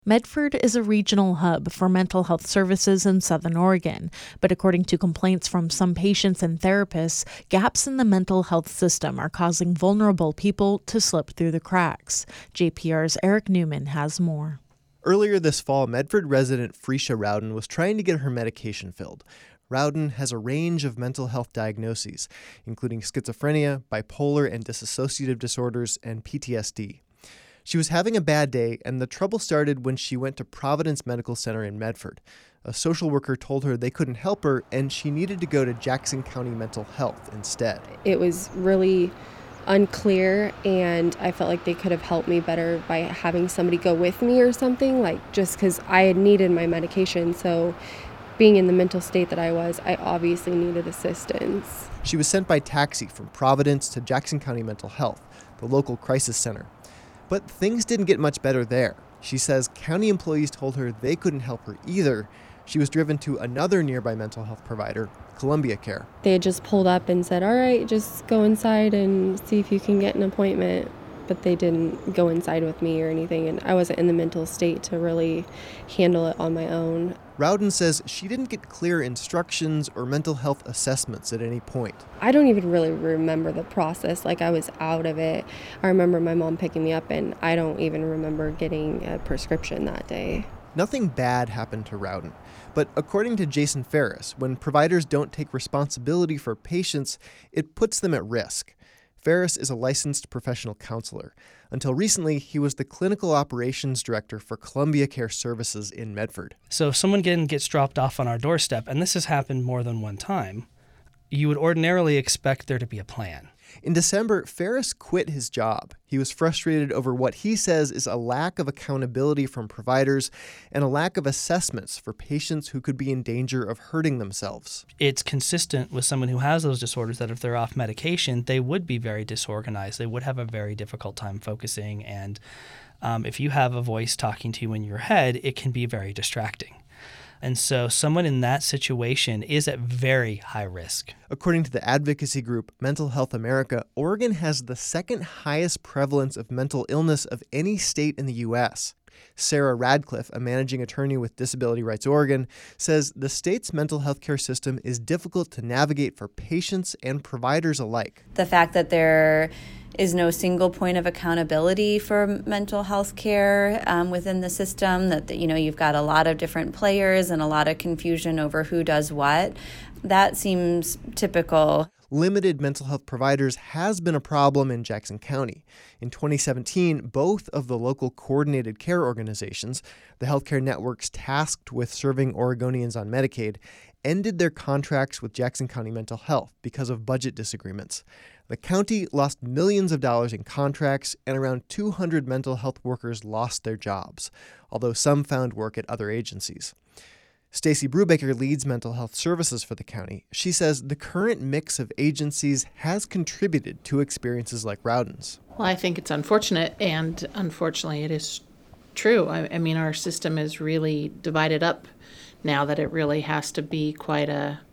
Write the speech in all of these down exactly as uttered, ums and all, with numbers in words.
Medford is a regional hub for mental health services in Southern Oregon, but according to complaints from some patients and therapists, gaps in the mental health system are causing vulnerable people to slip through the cracks. J P R's Eric Newman has more. Earlier this fall, Medford resident Frecia Rowden was trying to get her medication filled. Rowden has a range of mental health diagnoses, including schizophrenia, bipolar and dissociative disorders, and P T S D. She was having a bad day, and the trouble started when she went to Providence Medical Center in Medford. A social worker told her they couldn't help her, and she needed to go to Jackson County Mental Health instead. It was really unclear, and I felt like they could have helped me better by having somebody go with me or something, like just because I had needed my medication. So being in the mental state that I was, I obviously needed assistance. She was sent by taxi from Providence to Jackson County Mental Health, the local crisis center. But things didn't get much better there. She says county employees told her they couldn't help her either. She was driven to another nearby mental health provider, Columbia Care. They had just pulled up and said, all right, just go inside and see if you can get an appointment. But they didn't go inside with me or anything, and I wasn't in the mental state to really handle it on my own. Rowden says she didn't get clear instructions or mental health assessments at any point. I don't even really remember the process, like I was out of it. I remember my mom picking me up, and I don't even remember getting a prescription that day. Nothing bad happened to Rowden, but according to Jason Ferris, when providers don't take responsibility for patients, it puts them at risk. Ferris is a licensed professional counselor. Until recently, he was the clinical operations director for Columbia Care Services in Medford. So if someone getting gets dropped off on our doorstep, and this has happened more than one time, you would ordinarily expect there to be a plan. In December, Ferris quit his job. He was frustrated over what he says is a lack of accountability from providers and a lack of assessments for patients who could be in danger of hurting themselves. It's consistent with someone who has those disorders that if they're off medication, they would be very disorganized. They would have a very difficult time focusing. And um, if you have a voice talking to you in your head, it can be very distracting. And so someone in that situation is at very high risk. According to the advocacy group Mental Health America, Oregon has the second highest prevalence of mental illness of any state in the U S. Sarah Radcliffe, a managing attorney with Disability Rights Oregon, says the state's mental health care system is difficult to navigate for patients and providers alike. The fact that there is no single point of accountability for mental health care um, within the system, that, you know, you've got a lot of different players and a lot of confusion over who does what, that seems typical. Limited mental health providers has been a problem in Jackson County. In twenty seventeen, both of the local coordinated care organizations, the healthcare networks tasked with serving Oregonians on Medicaid, ended their contracts with Jackson County Mental Health because of budget disagreements. The county lost millions of dollars in contracts, and around two hundred mental health workers lost their jobs, although some found work at other agencies. Stacy Brubaker leads mental health services for the county. She says the current mix of agencies has contributed to experiences like Rowden's. Well, I think it's unfortunate, and unfortunately it is true. I, I mean, our system is really divided up now that it really has to be quite a,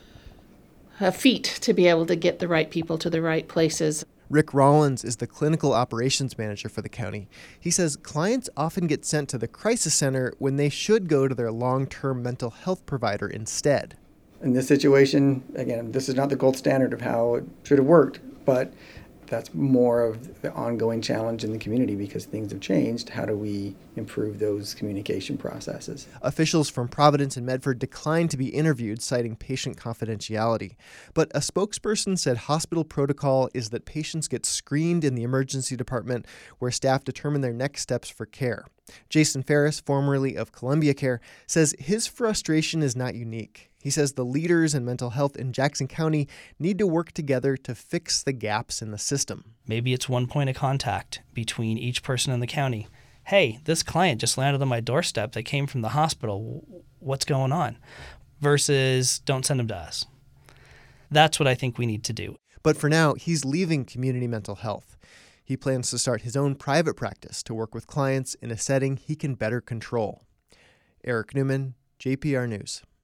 a feat to be able to get the right people to the right places. Rick Rollins is the clinical operations manager for the county. He says clients often get sent to the crisis center when they should go to their long-term mental health provider instead. In this situation, again, this is not the gold standard of how it should have worked, but that's more of the ongoing challenge in the community because things have changed. How do we improve those communication processes? Officials from Providence and Medford declined to be interviewed, citing patient confidentiality. But a spokesperson said hospital protocol is that patients get screened in the emergency department where staff determine their next steps for care. Jason Ferris, formerly of Columbia Care, says his frustration is not unique. He says the leaders in mental health in Jackson County need to work together to fix the gaps in the system. Maybe it's one point of contact between each person in the county. Hey, this client just landed on my doorstep. They came from the hospital. What's going on? Versus don't send them to us. That's what I think we need to do. But for now, he's leaving community mental health. He plans to start his own private practice to work with clients in a setting he can better control. Eric Newman, J P R News.